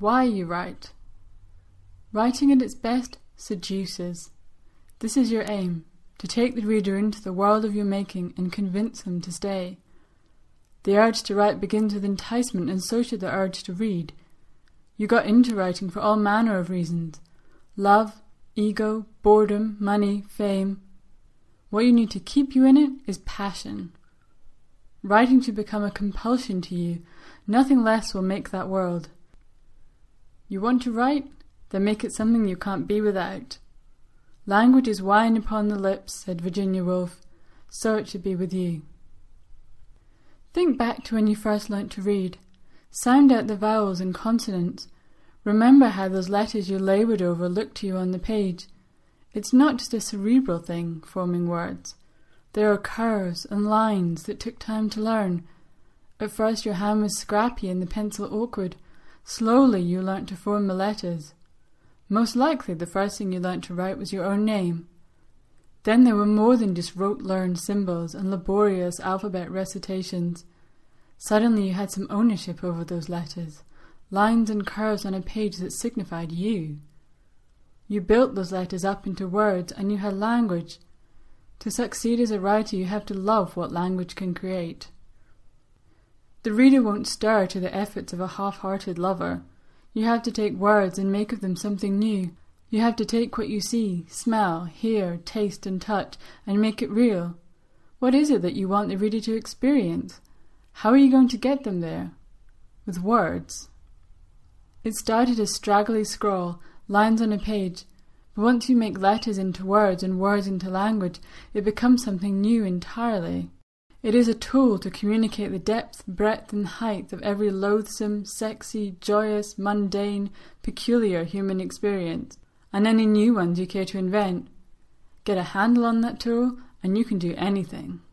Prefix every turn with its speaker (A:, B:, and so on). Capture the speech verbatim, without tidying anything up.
A: why you write. Writing at its best seduces. This is your aim, to take the reader into the world of your making and convince them to stay. The urge to write begins with enticement, and so should the urge to read. You got into writing for all manner of reasons. Love, ego, boredom, money, fame. What you need to keep you in it is passion. Writing should become a compulsion to you. Nothing less will make that world. You want to write? Then make it something you can't be without. Language is wine upon the lips, said Virginia Woolf. So it should be with you. Think back to when you first learnt to read. Sound out the vowels and consonants. Remember how those letters you laboured over looked to you on the page. It's not just a cerebral thing, forming words. There are curves and lines that took time to learn. At first your hand was scrappy and the pencil awkward. Slowly you learnt to form the letters. Most likely the first thing you learnt to write was your own name. Then there were more than just rote-learned symbols and laborious alphabet recitations. Suddenly you had some ownership over those letters, lines and curves on a page that signified you. You built those letters up into words, and you had language. To succeed as a writer, you have to love what language can create. The reader won't stir to the efforts of a half-hearted lover. You have to take words and make of them something new. You have to take what you see, smell, hear, taste and touch, and make it real. What is it that you want the reader to experience? How are you going to get them there? With words. It started as straggly scrawl, lines on a page, but once you make letters into words and words into language, it becomes something new entirely. It is a tool to communicate the depth, breadth and height of every loathsome, sexy, joyous, mundane, peculiar human experience, and any new ones you care to invent. Get a handle on that tool, and you can do anything.